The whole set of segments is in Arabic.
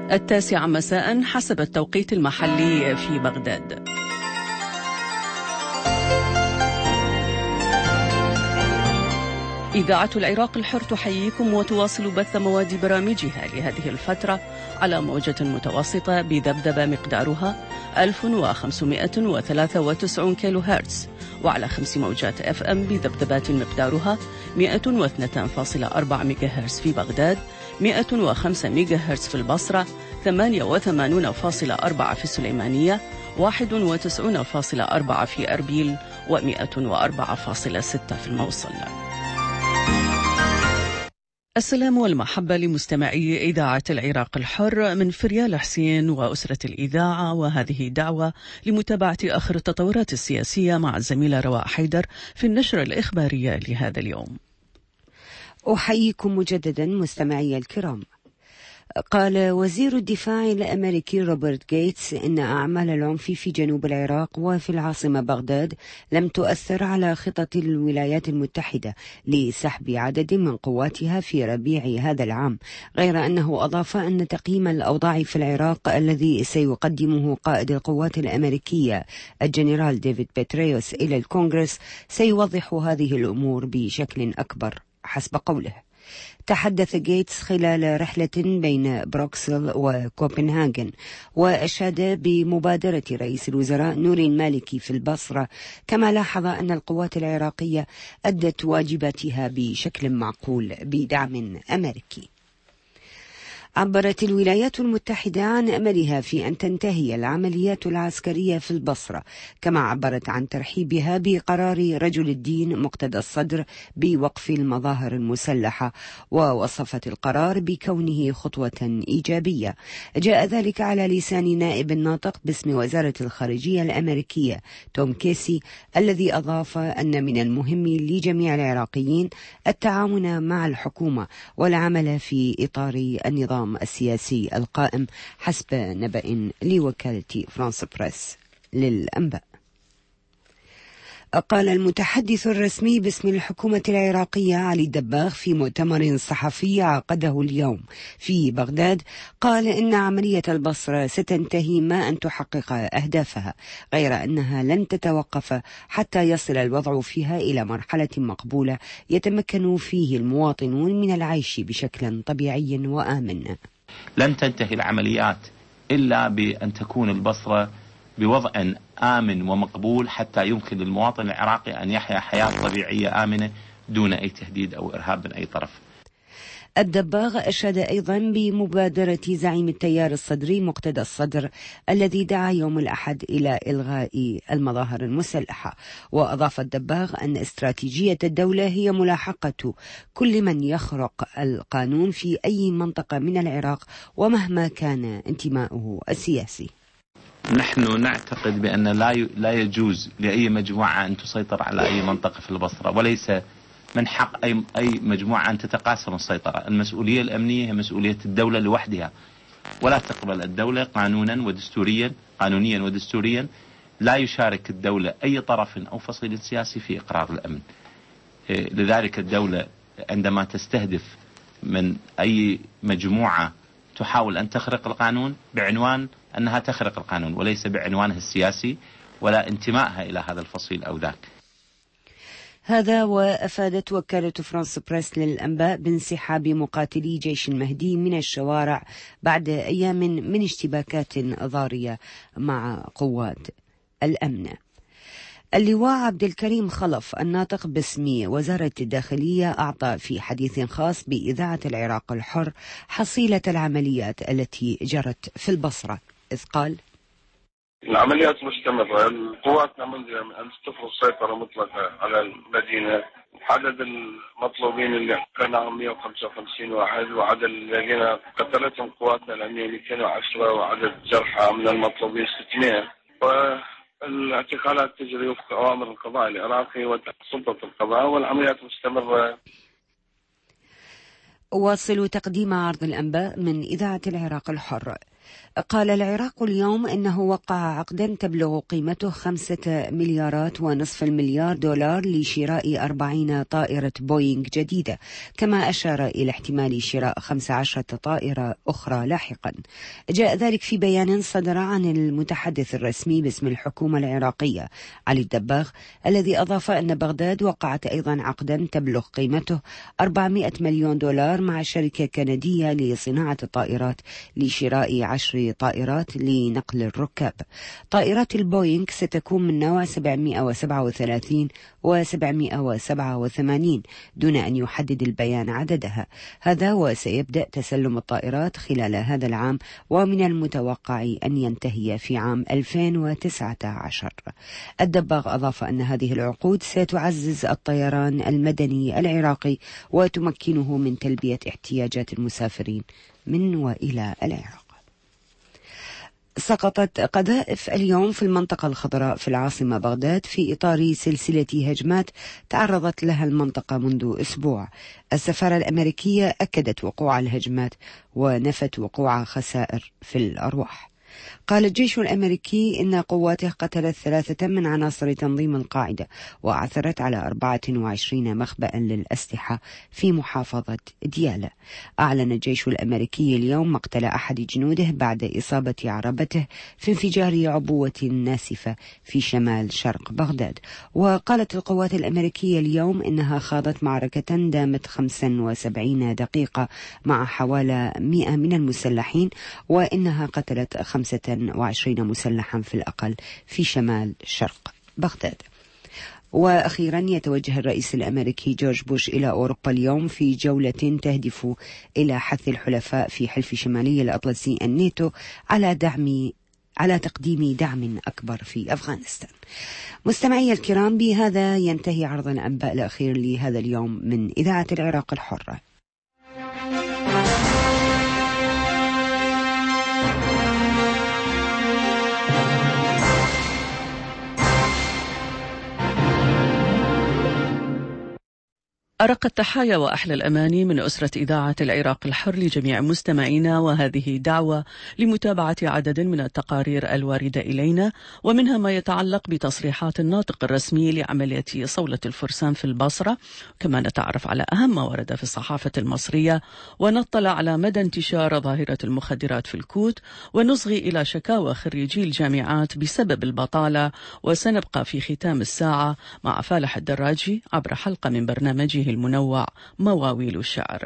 9 مساء حسب التوقيت المحلي في بغداد. إذاعة العراق الحر تحييكم وتواصل بث مواد برامجها لهذه الفترة على موجة متوسطة بذبذبة مقدارها 1593 كيلو هرتز، وعلى 5 موجات FM بذبذبات مقدارها 102.4 ميجا هرتز في بغداد، 105 ميجا هرتز في البصرة، 88.4 في السليمانية، 91.4 في أربيل، و104.6 في الموصل. السلام والمحبة لمستمعي إذاعة العراق الحر من فريال حسين وأسرة الإذاعة، وهذه دعوة لمتابعة آخر التطورات السياسية مع الزميلة رواء حيدر في النشرة الإخبارية لهذا اليوم. أحييكم مجددا مستمعي الكرام. قال وزير الدفاع الأمريكي روبرت غيتس إن أعمال العنف في جنوب العراق وفي العاصمة بغداد لم تؤثر على خطط الولايات المتحدة لسحب عدد من قواتها في ربيع هذا العام، غير أنه أضاف أن تقييم الأوضاع في العراق الذي سيقدمه قائد القوات الأمريكية الجنرال ديفيد بيتريوس إلى الكونغرس سيوضح هذه الأمور بشكل أكبر حسب قوله. تحدث غيتس خلال رحلة بين بروكسل وكوبنهاغن، وأشاد بمبادرة رئيس الوزراء نوري المالكي في البصرة، كما لاحظ أن القوات العراقية أدت واجباتها بشكل معقول بدعم أمريكي. عبرت الولايات المتحدة عن أملها في أن تنتهي العمليات العسكرية في البصرة، كما عبرت عن ترحيبها بقرار رجل الدين مقتدى الصدر بوقف المظاهر المسلحة، ووصفت القرار بكونه خطوة إيجابية. جاء ذلك على لسان نائب الناطق باسم وزارة الخارجية الأمريكية توم كيسي، الذي أضاف أن من المهم لجميع العراقيين التعاون مع الحكومة والعمل في إطار النظام السياسي القائم، حسب نبأ لوكالة فرانس بريس للأنباء. قال المتحدث الرسمي باسم الحكومة العراقية علي الدباغ في مؤتمر صحفي عقده اليوم في بغداد، قال إن عملية البصرة ستنتهي ما أن تحقق أهدافها، غير أنها لن تتوقف حتى يصل الوضع فيها إلى مرحلة مقبولة يتمكن فيه المواطنون من العيش بشكل طبيعي وآمن. لن تنتهي العمليات إلا بأن تكون البصرة بوضع آمن ومقبول حتى يمكن للمواطن العراقي أن يحيا حياة طبيعية آمنة دون أي تهديد أو إرهاب من أي طرف. الدباغ أشاد أيضا بمبادرة زعيم التيار الصدري مقتدى الصدر الذي دعا يوم الأحد إلى إلغاء المظاهر المسلحة، وأضاف الدباغ أن استراتيجية الدولة هي ملاحقة كل من يخرق القانون في أي منطقة من العراق ومهما كان انتماؤه السياسي. نحن نعتقد بأن لا يجوز لأي مجموعة أن تسيطر على أي منطقة في البصرة، وليس من حق أي مجموعة أن تتقاسم السيطرة. المسؤولية الأمنية هي مسؤولية الدولة لوحدها، ولا تقبل الدولة قانونيا ودستوريا لا يشارك الدولة أي طرف أو فصيل سياسي في إقرار الأمن. لذلك الدولة عندما تستهدف من أي مجموعة تحاول أن تخرق القانون بعنوان أنها تخرق القانون، وليس بعنوانها السياسي ولا انتمائها إلى هذا الفصيل أو ذاك. هذا وأفادت وكالة فرانس بريس للأنباء بانسحاب مقاتلي جيش المهدي من الشوارع بعد أيام من اشتباكات ضارية مع قوات الأمن. اللواء عبد الكريم خلف الناطق باسم وزارة الداخلية أعطى في حديث خاص بإذاعة العراق الحر حصيلة العمليات التي جرت في البصرة، إذ قال: العمليات مستمرة، القوات منذ أن تفرض سيطرة مطلقة على المدينة. عدد المطلوبين اللي كانوا 155 واحد، وعدد الذين قتلتهم قواتنا الأمنية 210، وعدد جرحى من المطلوبين 600. والاعتقالات تجري وفق أوامر القضاء العراقي وسلطة القضاء، والعمليات مستمرة. واصلوا تقديم عرض الأنباء من إذاعة العراق الحر. قال العراق اليوم إنه وقع عقدا تبلغ قيمته 5.5 مليار دولار لشراء 40 طائرة بوينغ جديدة، كما أشار إلى احتمال شراء 15 طائرة أخرى لاحقا. جاء ذلك في بيان صدر عن المتحدث الرسمي باسم الحكومة العراقية علي الدباغ، الذي أضاف أن بغداد وقعت أيضا عقدا تبلغ قيمته 400 مليون دولار مع شركة كندية لصناعة الطائرات لشراء 10 طائرات لنقل الركاب. طائرات البوينغ ستكون من نوع 737 و787 دون أن يحدد البيان عددها هذا، وسيبدأ تسلم الطائرات خلال هذا العام، ومن المتوقع أن ينتهي في عام 2019. الدباغ أضاف أن هذه العقود ستعزز الطيران المدني العراقي وتمكنه من تلبية احتياجات المسافرين من وإلى العراق. سقطت قذائف اليوم في المنطقة الخضراء في العاصمة بغداد في إطار سلسلة هجمات تعرضت لها المنطقة منذ أسبوع. السفارة الأمريكية أكدت وقوع الهجمات ونفت وقوع خسائر في الأرواح. قال الجيش الأمريكي إن قواته قتلت 3 من عناصر تنظيم القاعدة وعثرت على 24 مخبأ للأسلحة في محافظة ديالى. أعلن الجيش الأمريكي اليوم مقتل أحد جنوده بعد إصابة عربته في انفجار عبوة ناسفة في شمال شرق بغداد. وقالت القوات الأمريكية اليوم إنها خاضت معركة دامت 75 دقيقة مع حوالي 100 من المسلحين، وإنها قتلت 25 مسلحا في الأقل في شمال شرق بغداد. وأخيرا يتوجه الرئيس الأمريكي جورج بوش إلى أوروبا اليوم في جولة تهدف إلى حث الحلفاء في حلف شمالي الأطلسي الناتو على تقديم دعم أكبر في أفغانستان. مستمعي الكرام، بهذا ينتهي عرض الأنباء الأخير لهذا اليوم من إذاعة العراق الحرة. أرق التحايا وأحلى الأماني من أسرة إذاعة العراق الحر لجميع مستمعينا، وهذه دعوة لمتابعة عدد من التقارير الواردة إلينا، ومنها ما يتعلق بتصريحات الناطق الرسمي لعملية صولة الفرسان في البصرة، كما نتعرف على أهم ما ورد في الصحافة المصرية، ونطلع على مدى انتشار ظاهرة المخدرات في الكوت، ونصغي إلى شكاوى خريجي الجامعات بسبب البطالة. وسنبقى في ختام الساعة مع فالح الدراجي عبر حلقة من برنامجه المنوع مواويل الشعر.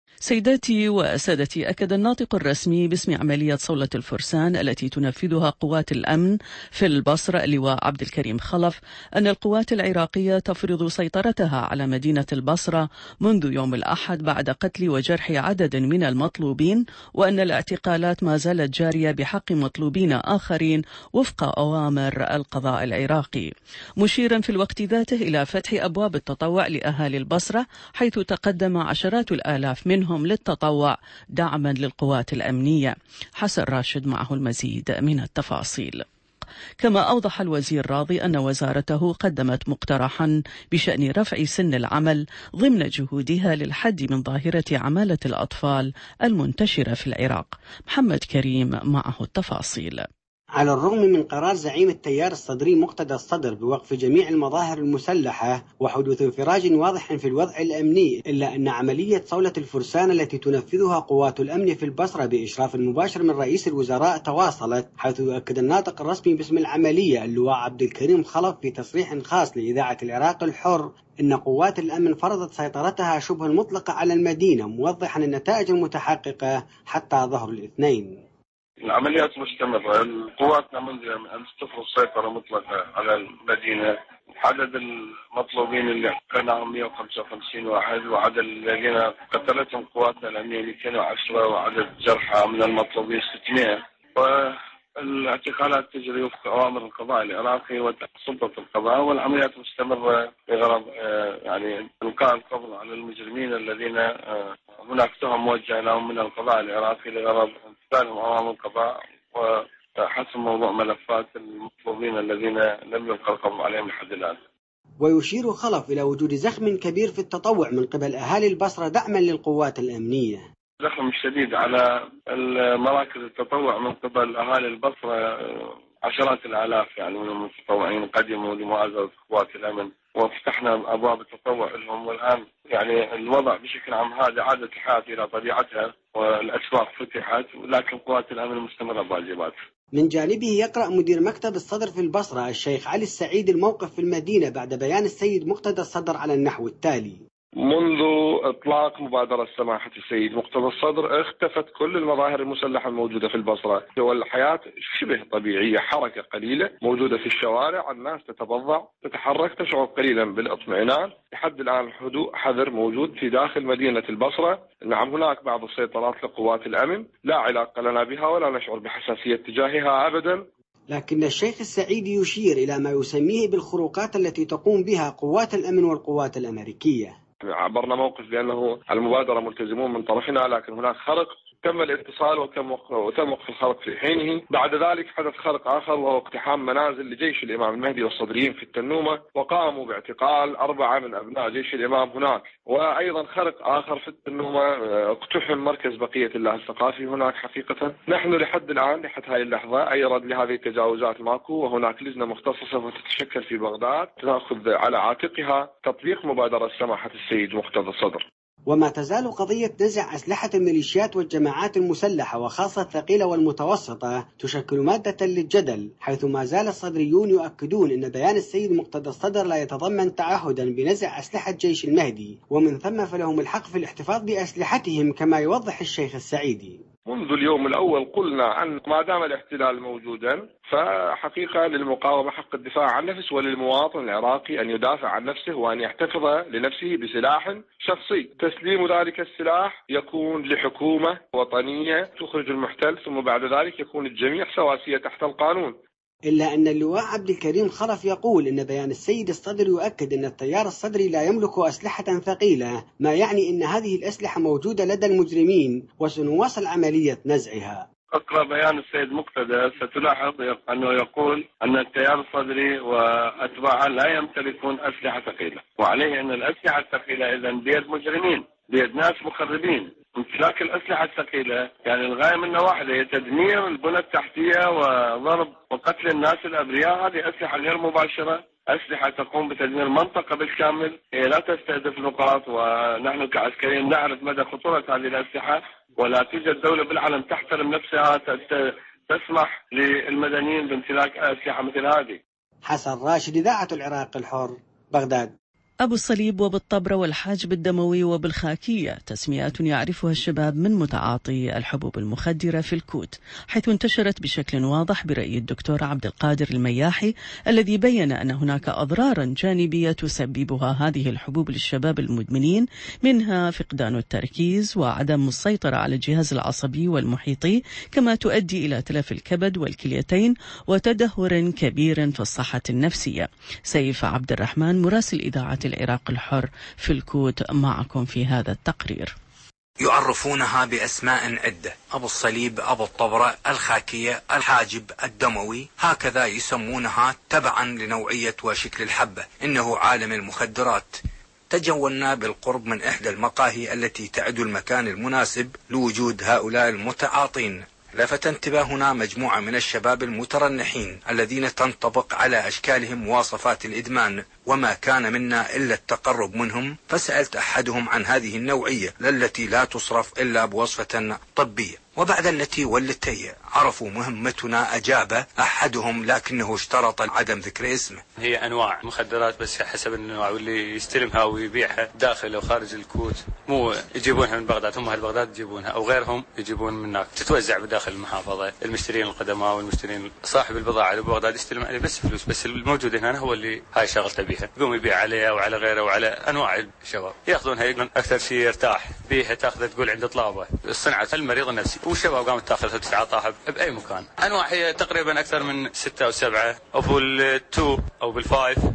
سيداتي وسادتي، أكد الناطق الرسمي باسم عملية صولة الفرسان التي تنفذها قوات الأمن في البصرة اللواء عبد الكريم خلف أن القوات العراقية تفرض سيطرتها على مدينة البصرة منذ يوم الأحد بعد قتل وجرح عدد من المطلوبين، وأن الاعتقالات ما زالت جارية بحق مطلوبين آخرين وفق أوامر القضاء العراقي، مشيرا في الوقت ذاته إلى فتح أبواب التطوع لأهالي البصرة، حيث تقدم عشرات الآلاف منهم للتطوع دعما للقوات الأمنية. حسن راشد معه المزيد من التفاصيل. كما أوضح الوزير راضي أن وزارته قدمت مقترحا بشأن رفع سن العمل ضمن جهودها للحد من ظاهرة عمالة الأطفال المنتشرة في العراق. محمد كريم معه التفاصيل. على الرغم من قرار زعيم التيار الصدري مقتدى الصدر بوقف جميع المظاهر المسلحة وحدوث انفراج واضح في الوضع الأمني، إلا أن عملية صولة الفرسان التي تنفذها قوات الأمن في البصرة بإشراف مباشر من رئيس الوزراء تواصلت، حيث يؤكد الناطق الرسمي باسم العملية اللواء عبد الكريم خلف في تصريح خاص لإذاعة العراق الحر إن قوات الأمن فرضت سيطرتها شبه المطلقة على المدينة، موضحا النتائج المتحققة حتى ظهر الاثنين. العمليات مستمرة، القوات نموذج أن تفرض سيطرة مطلقة على المدينة. عدد المطلوبين اللي كانوا 155 واحد، وعدد الذين قتلتهم قواتنا الأمنية 210، وعدد جرحى من المطلوبين 600. والاعتقالات تجري وفق أوامر القضاء العراقي وسلطة القضاء، والعمليات مستمرة بغرض يعني إلقاء القبض على المجرمين الذين هناك تهم موجهة لهم من القضاء العراقي لغرض امتثالهم أمام القضاء وحسم موضوع ملفات المطلوبين الذين لم يلقى القبض عليهم لحد الآن. ويشير خلف إلى وجود زخم كبير في التطوع من قبل أهالي البصرة دعما للقوات الأمنية. زخم شديد على المراكز التطوع من قبل أهالي البصرة. عشرات الآلاف يعني من المتطوعين قدموا لمعزز قوات الأمن، وفتحنا أبواب التطوع لهم. والآن يعني الوضع بشكل عام هذا عادت الحياة إلى طبيعتها والأسواق فتحت، لكن قوات الأمن مستمرة بواجباتها. من جانبه يقرأ مدير مكتب الصدر في البصرة الشيخ علي السعيد الموقف في المدينة بعد بيان السيد مقتدى الصدر على النحو التالي: منذ إطلاق مبادرة سماحة السيد مقتدى الصدر اختفت كل المظاهر المسلحة الموجودة في البصرة، والحياة شبه طبيعية، حركة قليلة موجودة في الشوارع، الناس تتبضع تتحرك، تشعر قليلا بالاطمئنان. لحد الآن الهدوء حذر موجود في داخل مدينة البصرة. نعم هناك بعض السيطرات لقوات الأمن لا علاقة لنا بها ولا نشعر بحساسية تجاهها أبدا. لكن الشيخ السعيد يشير إلى ما يسميه بالخروقات التي تقوم بها قوات الأمن والقوات الأمريكية. عبرنا موقف بأنه المبادرة ملتزمون من طرفنا، لكن هناك خرق تم الاتصال وتم وقف الخرق في حينه. بعد ذلك حدث خرق آخر وهو اقتحام منازل لجيش الإمام المهدي والصدريين في التنومة، وقاموا باعتقال 4 من أبناء جيش الإمام هناك. وأيضا خرق آخر في التنومة، اقتحم مركز بقية الله الثقافي هناك. حقيقة نحن لحد الآن لحد هذه اللحظة أي رد لهذه التجاوزات ماكو، وهناك لجنة مختصة وتتشكل في بغداد تأخذ على عاتقها تطبيق مبادرة سماحة السيد مقتدى الصدر. وما تزال قضية نزع أسلحة الميليشيات والجماعات المسلحة وخاصة الثقيلة والمتوسطة تشكل مادة للجدل، حيث ما زال الصدريون يؤكدون أن بيان السيد مقتدى الصدر لا يتضمن تعهدا بنزع أسلحة جيش المهدي، ومن ثم فلهم الحق في الاحتفاظ بأسلحتهم كما يوضح الشيخ السعيدي. منذ اليوم الأول قلنا أن ما دام الاحتلال موجودا فحقيقة للمقاومة حق الدفاع عن نفسه، وللمواطن العراقي أن يدافع عن نفسه وأن يحتفظ لنفسه بسلاح شخصي. تسليم ذلك السلاح يكون لحكومة وطنية تخرج المحتل، ثم بعد ذلك يكون الجميع سواسية تحت القانون. إلا أن اللواء عبد الكريم خلف يقول إن بيان السيد الصدر يؤكد أن التيار الصدري لا يملك أسلحة ثقيلة، ما يعني أن هذه الأسلحة موجودة لدى المجرمين وسنواصل عملية نزعها. اقرأ بيان السيد مقتدى ستلاحظ أنه يقول أن التيار الصدري وأتباعه لا يمتلكون أسلحة ثقيلة، وعليه أن الأسلحة الثقيلة إذن بيد مجرمين، بيد ناس مخربين. امتلاك الأسلحة الثقيلة يعني الغاية منها واحدة، هي تدمير البنى التحتية وضرب وقتل الناس الأبرياء. هذه أسلحة غير مباشرة، أسلحة تقوم بتدمير منطقة بالكامل، هي لا تستهدف نقاط. ونحن كعسكريين نعرف مدى خطورة هذه الأسلحة، ولا توجد دولة بالعالم تحترم نفسها تسمح للمدنيين بامتلاك أسلحة مثل هذه. حسن راشد، إذاعة العراق الحر، بغداد. أبو الصليب وبالطبرة والحاجب الدموي وبالخاكية تسميات يعرفها الشباب من متعاطي الحبوب المخدرة في الكوت، حيث انتشرت بشكل واضح برأي الدكتور عبد القادر المياحي الذي بيّن أن هناك أضرارا جانبية تسببها هذه الحبوب للشباب المدمنين، منها فقدان التركيز وعدم السيطرة على الجهاز العصبي والمحيطي، كما تؤدي إلى تلف الكبد والكليتين وتدهور كبير في الصحة النفسية. سيف عبد الرحمن مراسل إذاعة العراق الحر في الكوت معكم في هذا التقرير. يعرفونها بأسماء عدة: أبو الصليب، أبو الطبرة، الخاكية، الحاجب الدموي، هكذا يسمونها تبعا لنوعية وشكل الحبة. إنه عالم المخدرات. تجولنا بالقرب من إحدى المقاهي التي تعد المكان المناسب لوجود هؤلاء المتعاطين. لفت انتباهنا مجموعة من الشباب المترنحين الذين تنطبق على أشكالهم مواصفات الإدمان، وما كان منا إلا التقرب منهم، فسألت أحدهم عن هذه النوعية التي لا تصرف إلا بوصفة طبية. وبعد التي والتي عرفوا مهمتنا أجاب أحدهم، لكنه اشترط عدم ذكر اسمه. هي أنواع مخدرات بس حسب النوع، واللي يستلمها ويبيعها داخل أو خارج الكوت مو يجيبونها من بغداد، هم أهل بغداد يجيبونها أو غيرهم يجيبون من هناك، تتوزع بداخل المحافظة. المشترين القدماء والمشترين صاحب البضاعة اللي ببغداد يستلم عليه بس فلوس، بس الموجود هنا هو اللي هاي شغلته بيها، يقوم يبيع عليها وعلى غيره وعلى أنواع الشباب يأخذونها. يقولون أكثر شيء يرتاح بيها، تأخذها تقول عند طلابة الصنعة المريض النفسي، والشباب قامت تاخذها وتتعاطاها بأي مكان. أنواع هي تقريبا أكثر من 6 أو 7، أو بال2 أو بال5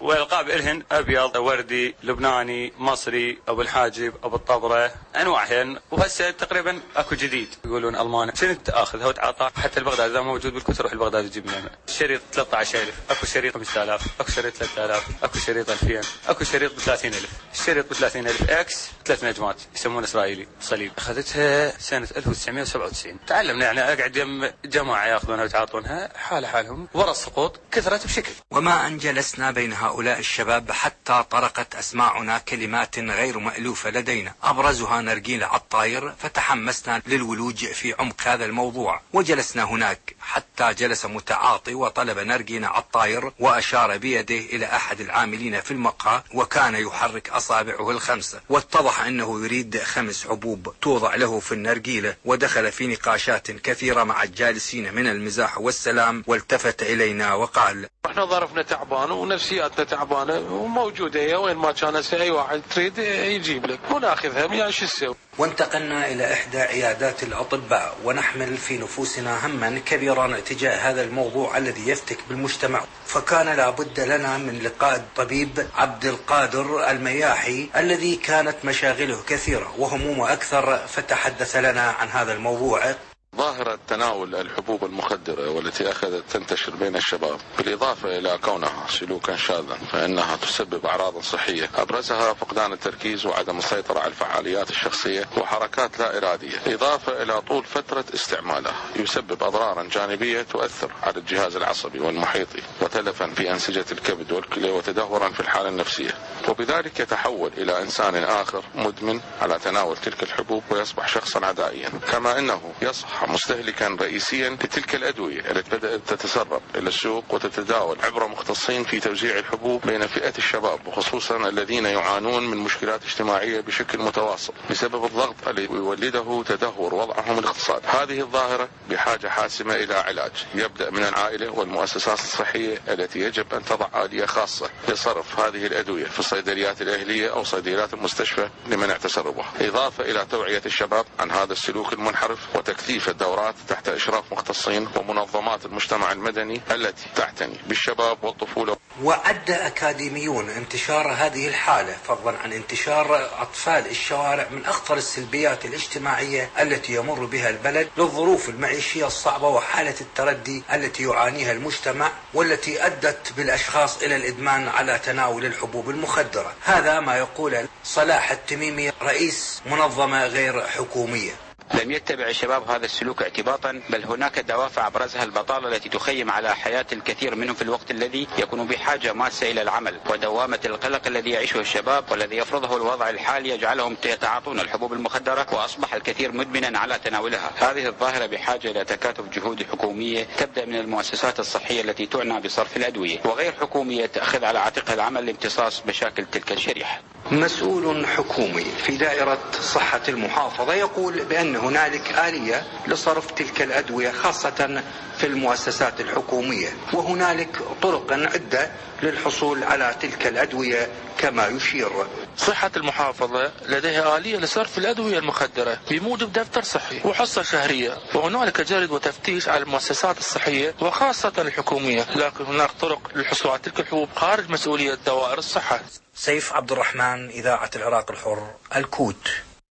والألقاب إلهن أبيض، وردي، لبناني، مصري، أبو الحاجب، أبو الطبرة، أنواعهن. وهسه تقريبا أكو جديد يقولون ألماني. شنو تأخذها وتعاطى؟ حتى البغداد إذا موجود بالكويت روح البغداد تجيب منه. الشريط 13,000، أكو شريط 5,000، أكو شريط 3,000، أكو شريط 2000، أكو شريط ب30,000. الشريط ب30,000 إكس 3 نجمات يسمونه إسرائيلي صليب. أخذتها سنة 1997. تعلمنا يعني أقعد يم جماعة يأخذونها ويتعاطونها حالهم ورا السقوط كثرت بشكل. وما أن جلسنا بين هؤلاء الشباب حتى طرقت أسماعنا كلمات غير مألوفة لدينا، أبرزها نرجيل عطاير، فتحمسنا للولوج في عمق هذا الموضوع. وجلسنا هناك حتى جلس متعاطي وطلب نرجيل عطاير وأشار بيده إلى أحد العاملين في المقهى، وكان يحرك أصابعه ال5، واتضح أنه يريد 5 حبوب توضع له في النرجيلة. ودخل في نقاشات كثيرة مع الجالسين من المزاح والسلام، والتفت إلينا وقال: احنا ظرفنا تعبان ونفسياتنا تعبانه وموجوده هي وين ما كان، اي واحد تريد يجيب لك وناخذها، يعني شو تسوي؟ وانتقلنا إلى إحدى عيادات الأطباء، ونحمل في نفوسنا هما كبيرا تجاه هذا الموضوع الذي يفتك بالمجتمع. فكان لابد لنا من لقاء الطبيب عبد القادر المياحي الذي كانت مشاغله كثيرة وهمومه أكثر، فتحدث لنا عن هذا الموضوع. ظاهرة تناول الحبوب المخدرة والتي أخذت تنتشر بين الشباب، بالإضافة إلى كونها سلوكا شاذا، فإنها تسبب أعراض صحية أبرزها فقدان التركيز وعدم السيطرة على الفعاليات الشخصية وحركات لا إرادية، إضافة إلى طول فترة استعمالها يسبب أضرارا جانبية تؤثر على الجهاز العصبي والمحيطي، وتلفا في أنسجة الكبد والكلى، وتدهورا في الحالة النفسية، وبذلك يتحول إلى إنسان آخر مدمن على تناول تلك الحبوب ويصبح شخصا عدائيا. كما أنه يصبح مستهلكا رئيسيا لتلك الأدوية التي بدأت تتسرب إلى السوق وتتداول عبر مختصين في توزيع الحبوب بين فئة الشباب، وخصوصا الذين يعانون من مشكلات اجتماعية بشكل متواصل بسبب الضغط الذي يولده تدهور وضعهم الاقتصادي. هذه الظاهرة بحاجة حاسمة إلى علاج يبدأ من العائلة والمؤسسات الصحية التي يجب أن تضع آلية خاصة لصرف هذه الأدوية في الصيدليات الأهلية أو صيدليات المستشفى لمنع تسربها، إضافة إلى توعية الشباب عن هذا السلوك المنحرف وتكثيف الدورات تحت إشراف مختصين ومنظمات المجتمع المدني التي تعتني بالشباب والطفولة. وعد أكاديميون انتشار هذه الحالة فضلا عن انتشار أطفال الشوارع من أخطر السلبيات الاجتماعية التي يمر بها البلد للظروف المعيشية الصعبة وحالة التردي التي يعانيها المجتمع، والتي أدت بالأشخاص إلى الإدمان على تناول الحبوب المخدرة. هذا ما يقول صلاح التميمي رئيس منظمة غير حكومية. لم يتبع الشباب هذا السلوك اعتباطا، بل هناك دوافع أبرزها البطالة التي تخيم على حياة الكثير منهم في الوقت الذي يكون بحاجة ماسة إلى العمل، ودوامة القلق الذي يعيشه الشباب والذي يفرضه الوضع الحالي يجعلهم يتعاطون الحبوب المخدرة، وأصبح الكثير مدمنا على تناولها. هذه الظاهرة بحاجة إلى تكاتف جهود حكومية تبدأ من المؤسسات الصحية التي تعنى بصرف الأدوية، وغير حكومية تأخذ على عاتقها العمل لامتصاص مشاكل تلك الشريحة. مسؤول حكومي في دائرة صحة المحافظة يقول بأن هنالك آلية لصرف تلك الأدوية خاصة في المؤسسات الحكومية، وهنالك طرق عدة للحصول على تلك الأدوية كما يشير. صحة المحافظة لديها آلية لصرف الأدوية المخدرة بموجب دفتر صحي وحصة شهرية، وهنالك جرد وتفتيش على المؤسسات الصحية وخاصة الحكومية، لكن هناك طرق للحصول على تلك الحبوب خارج مسؤولية دوائر الصحة. سيف عبد الرحمن، إذاعة العراق الحر، الكوت.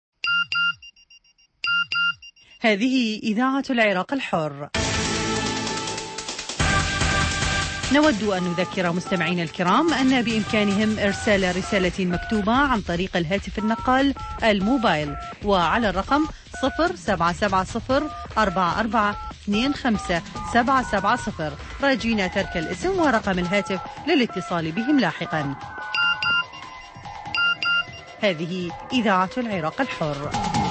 هذه إذاعة العراق الحر. نود أن نذكر مستمعينا الكرام أن بإمكانهم إرسال رسالة مكتوبة عن طريق الهاتف النقال الموبايل، وعلى الرقم 077044257770، راجين ترك الاسم ورقم الهاتف للاتصال بهم لاحقا. هذه إذاعة العراق الحر.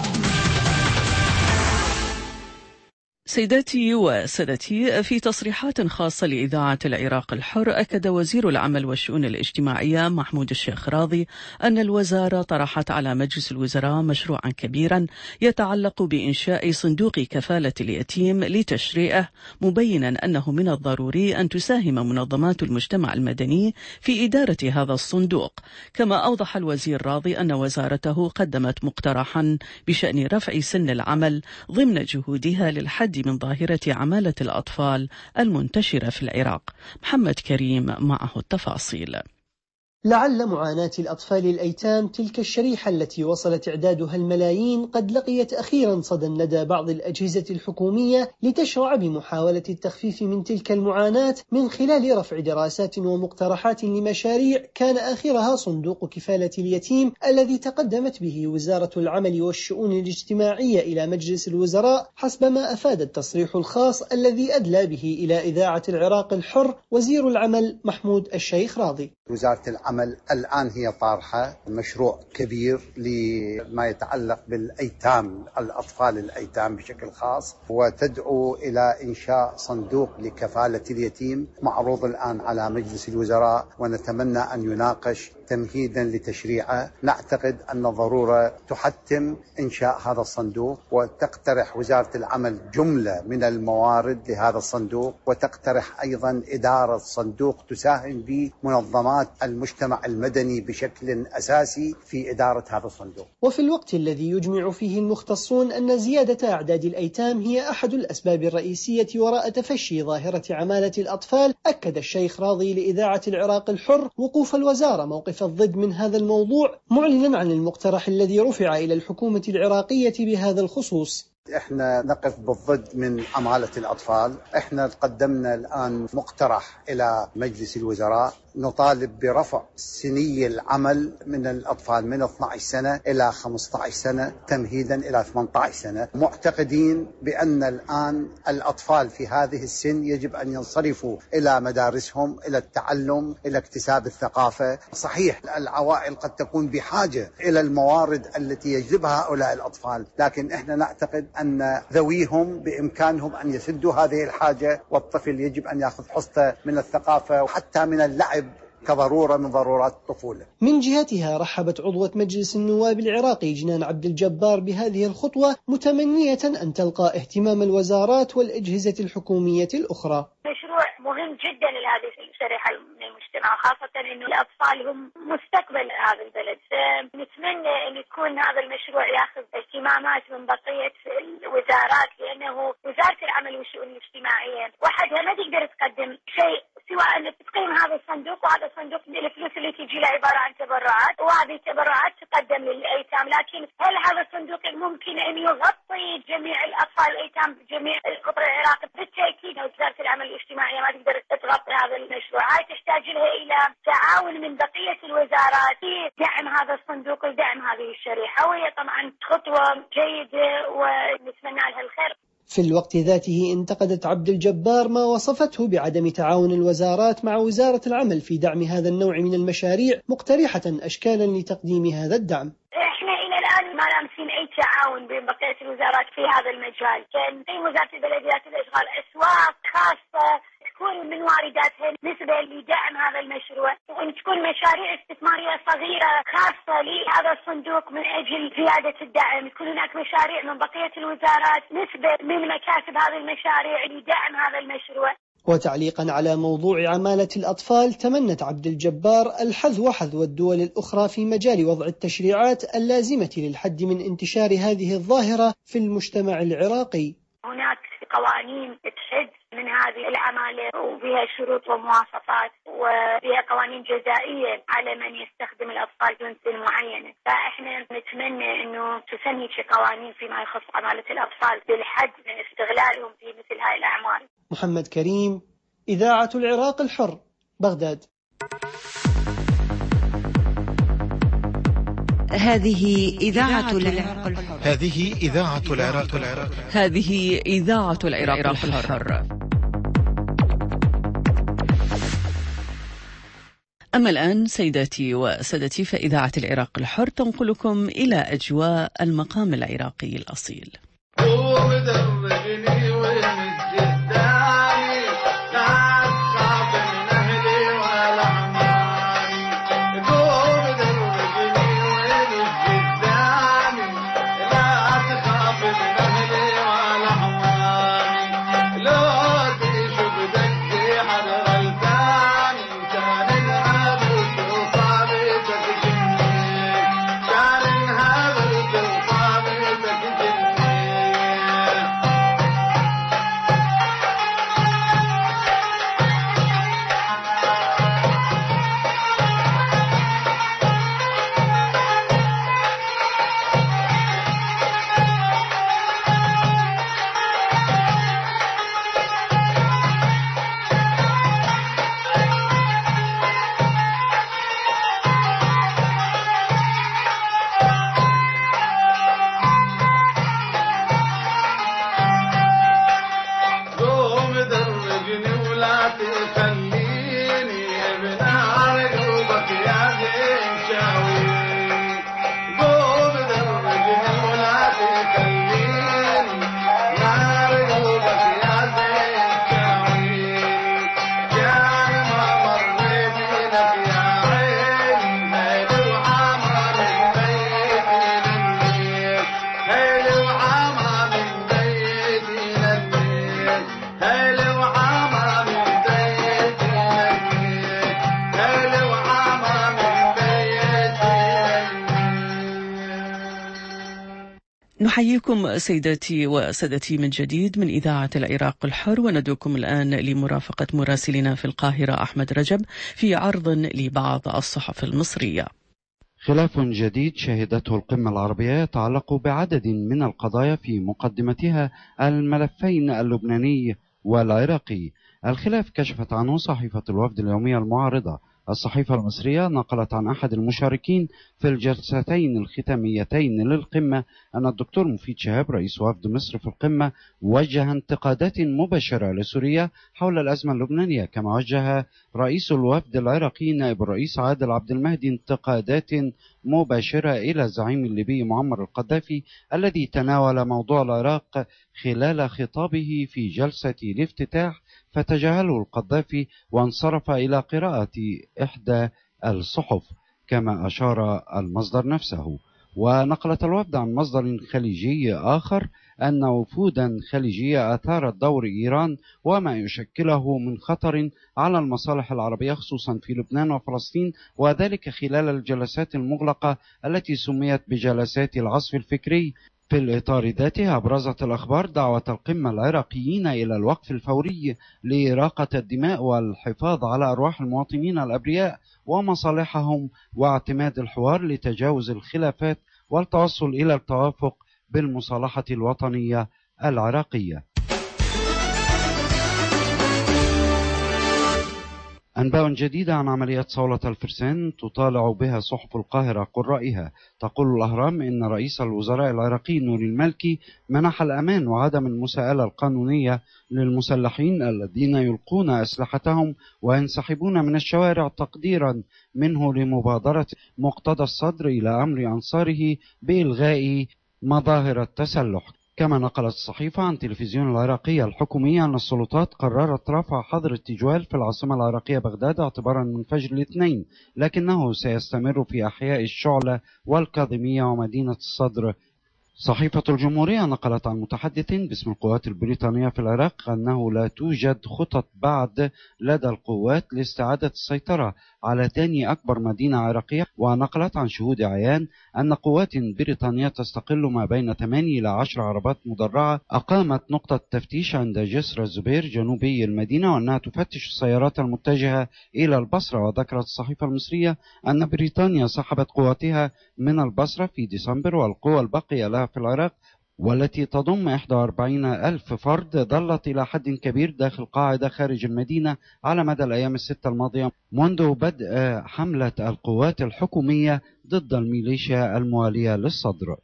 سيداتي وسادتي، في تصريحات خاصة لإذاعة العراق الحر، أكد وزير العمل والشؤون الاجتماعية محمود الشيخ راضي أن الوزارة طرحت على مجلس الوزراء مشروعا كبيرا يتعلق بإنشاء صندوق كفالة اليتيم لتشريعه، مبينا أنه من الضروري أن تساهم منظمات المجتمع المدني في إدارة هذا الصندوق. كما أوضح الوزير راضي أن وزارته قدمت مقترحا بشأن رفع سن العمل ضمن جهودها للحد من ظاهرة عمالة الأطفال المنتشرة في العراق. محمد كريم معه التفاصيل. لعل معاناة الأطفال الأيتام تلك الشريحة التي وصلت إعدادها الملايين قد لقيت أخيرا صدى لدى بعض الأجهزة الحكومية لتشرع بمحاولة التخفيف من تلك المعاناة من خلال رفع دراسات ومقترحات لمشاريع كان آخرها صندوق كفالة اليتيم الذي تقدمت به وزارة العمل والشؤون الاجتماعية إلى مجلس الوزراء حسب ما أفاد التصريح الخاص الذي أدلى به إلى إذاعة العراق الحر وزير العمل محمود الشيخ راضي. وزارة العمل الآن هي طارحة مشروع كبير لما يتعلق بالأيتام، الأطفال الأيتام بشكل خاص، وتدعو إلى إنشاء صندوق لكفالة اليتيم معروض الآن على مجلس الوزراء، ونتمنى أن يناقش تمهيدا لتشريعه. نعتقد أن ضرورة تحتم إنشاء هذا الصندوق، وتقترح وزارة العمل جملة من الموارد لهذا الصندوق، وتقترح أيضا إدارة صندوق تساهم بمنظمات المجتمع المدني بشكل أساسي في إدارة هذا الصندوق. وفي الوقت الذي يجمع فيه المختصون أن زيادة أعداد الأيتام هي أحد الأسباب الرئيسية وراء تفشي ظاهرة عمالة الأطفال، أكد الشيخ راضي لإذاعة العراق الحر وقوف الوزارة موقف الضد من هذا الموضوع، معلنا عن المقترح الذي رفع إلى الحكومة العراقية بهذا الخصوص. احنا نقف بالضد من عمالة الأطفال. احنا قدمنا الآن مقترح إلى مجلس الوزراء نطالب برفع سني العمل من الأطفال من 12 سنة إلى 15 سنة تمهيدا إلى 18 سنة، معتقدين بأن الآن الأطفال في هذه السن يجب أن ينصرفوا إلى مدارسهم، إلى التعلم، إلى اكتساب الثقافة. صحيح العوائل قد تكون بحاجة إلى الموارد التي يجلبها هؤلاء الأطفال، لكن احنا نعتقد أن ذويهم بإمكانهم أن يسدوا هذه الحاجة، والطفل يجب أن يأخذ حصته من الثقافة وحتى من اللعب كضرورة من ضرورات الطفولة. من جهتها رحبت عضوة مجلس النواب العراقي جنان عبد الجبار بهذه الخطوة، متمنية أن تلقى اهتمام الوزارات والأجهزة الحكومية الأخرى. مشروع مهم جدا لهذه الشريحة من المجتمع، خاصة أنه الأطفال هم مستقبل هذا البلد. نتمنى أن يكون هذا المشروع يأخذ اهتمامات من بقية الوزارات، لأنه وزارة العمل والشؤون الاجتماعية وحدها ما تقدر تقدم شيء سوى أن تقيم هذا الصندوق، وهذا الصندوق الفلوس اللي تجي له عبارة عن تبرعات، وهذه التبرعات تقدم للأيتام. لكن هل هذا الصندوق ممكن أن يغطي جميع الأطفال الأيتام بجميع القطر العراقي؟ بالتأكيد وزارة العمل الاجتماعي ما تقدر تغطي هذا المشروع، هاي تحتاج لها إلى تعاون من بقية الوزارات في دعم هذا الصندوق ودعم هذه الشريحة، وهي طبعا خطوة جيدة ونتمنى لها الخير. في الوقت ذاته انتقدت عبد الجبار ما وصفته بعدم تعاون الوزارات مع وزارة العمل في دعم هذا النوع من المشاريع، مقترحة أشكالا لتقديم هذا الدعم. احنا الى الان ما لامسين اي تعاون بين بقيه الوزارات في هذا المجال، كان في وزاره البلديات والاشغال اسواق خاصه تكون من وارداتها نسبه لدعم هذا المشروع، وان تكون مشاريع استثماريه صغيره خاصه لهذا الصندوق من اجل زياده الدعم، يكون هناك مشاريع من بقيه الوزارات نسبه من مكاسب هذه المشاريع لدعم هذا المشروع. وتعليقا على موضوع عمالة الأطفال، تمنت عبد الجبار الحذو حذو الدول الأخرى في مجال وضع التشريعات اللازمة للحد من انتشار هذه الظاهرة في المجتمع العراقي. هناك قوانين تحد من هذه العمالة وبها شروط ومواصفات، وبها قوانين جزائية على من يستخدم الأطفال دون سن معينة، فإحنا نتمنى أنه تسن قوانين فيما يخص عمالة الأطفال بالحد من استغلالهم في مثل هاي الأعمال. محمد كريم، إذاعة العراق الحر، بغداد. هذه إذاعة العراق الحر. هذه إذاعة العراق الحر. هذه إذاعة العراق الحر. أما الآن سيداتي وسادتي، فإذاعة العراق الحر تنقلكم إلى أجواء المقام العراقي الأصيل. نحييكم سيداتي وسادتي من جديد من إذاعة العراق الحر، وندعوكم الآن لمرافقة مراسلنا في القاهرة أحمد رجب في عرض لبعض الصحف المصرية. خلاف جديد شهدته القمة العربية يتعلق بعدد من القضايا في مقدمتها الملفين اللبناني والعراقي. الخلاف كشفت عنه صحيفة الوفد اليومية المعارضة. الصحيفة المصرية نقلت عن أحد المشاركين في الجلستين الختاميتين للقمة أن الدكتور مفيد شهاب رئيس وفد مصر في القمة وجه انتقادات مباشرة لسوريا حول الأزمة اللبنانية، كما وجه رئيس الوفد العراقي نائب الرئيس عادل عبد المهدي انتقادات مباشرة إلى الزعيم الليبي معمر القذافي الذي تناول موضوع العراق خلال خطابه في جلسة الافتتاح، فتجاهله القذافي وانصرف إلى قراءة إحدى الصحف كما أشار المصدر نفسه. ونقلت الوفد عن مصدر خليجي آخر أن وفودا خليجية أثارت دور إيران وما يشكله من خطر على المصالح العربية خصوصا في لبنان وفلسطين، وذلك خلال الجلسات المغلقة التي سميت بجلسات العصف الفكري. في الإطار ذاته أبرزت الأخبار دعوة القمة العراقيين إلى الوقف الفوري لإراقة الدماء والحفاظ على أرواح المواطنين الأبرياء ومصالحهم، واعتماد الحوار لتجاوز الخلافات والتوصل إلى التوافق بالمصالحة الوطنية العراقية. أنباء جديدة عن عملية صولة الفرسان تطالع بها صحف القاهرة قرائها. تقول الأهرام إن رئيس الوزراء العراقي نوري المالكي منح الأمان وعدم المساءلة القانونية للمسلحين الذين يلقون أسلحتهم وينسحبون من الشوارع تقديرا منه لمبادرة مقتدى الصدر إلى أمر أنصاره بإلغاء مظاهر التسلح. كما نقلت الصحيفة عن تلفزيون العراقية الحكومية أن السلطات قررت رفع حظر التجوال في العاصمة العراقية بغداد اعتبارا من فجر الاثنين، لكنه سيستمر في أحياء الشعلة والكاظمية ومدينة الصدر. صحيفة الجمهورية نقلت عن متحدث باسم القوات البريطانية في العراق أنه لا توجد خطط بعد لدى القوات لاستعادة السيطرة على ثاني أكبر مدينة عراقية. ونقلت عن شهود عيان أن قوات بريطانية تستقل ما بين 8 إلى 10 عربات مدرعة أقامت نقطة تفتيش عند جسر الزبير جنوبي المدينة، وأنها تفتش السيارات المتجهة إلى البصرة. وذكرت الصحيفة المصرية أن بريطانيا سحبت قواتها من البصرة في ديسمبر، والقوى الباقية لها في العراق والتي تضم 41,000 فرد ظلت إلى حد كبير داخل قاعدة خارج المدينة على مدى الأيام الستة الماضية منذ بدء حملة القوات الحكومية ضد الميليشيا الموالية للصدر.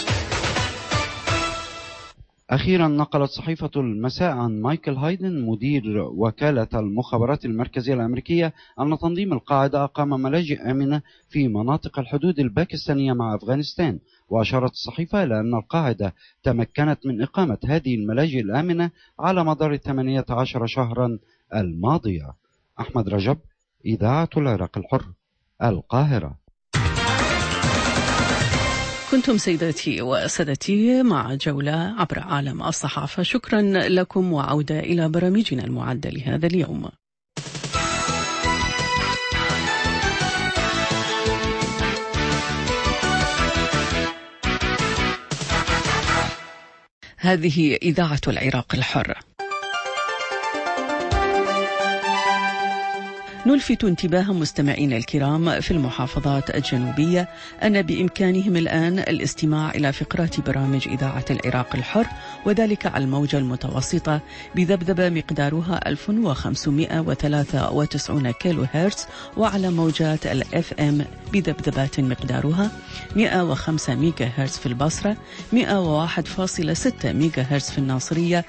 أخيرا نقلت صحيفة المساء عن مايكل هايدن مدير وكالة المخابرات المركزية الأمريكية أن تنظيم القاعدة أقام ملاجئ آمنة في مناطق الحدود الباكستانية مع أفغانستان. وأشارت الصحيفة إلى أن القاعدة تمكنت من إقامة هذه الملاجئ الآمنة على مدار 18 شهرا الماضية. أحمد رجب، إذاعة العراق الحر، القاهرة. كنتم سيداتي وسادتي مع جولة عبر عالم الصحافة. شكرا لكم، وعودة إلى برامجنا المعدة لهذا اليوم. هذه إذاعة العراق الحر. نلفت انتباه مستمعينا الكرام في المحافظات الجنوبية أن بإمكانهم الآن الاستماع إلى فقرات برامج إذاعة العراق الحر، وذلك على الموجة المتوسطة بذبذبة مقدارها 1593 كيلو هرتز، وعلى موجات الأف أم بذبذبات مقدارها 105 ميجا هرتز في البصرة، 101.6 ميجا هرتز في الناصرية،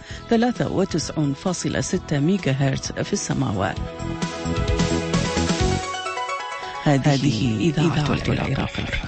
93.6 ميجا هرتز في السماوات. هذه إذاعة العراق الحر.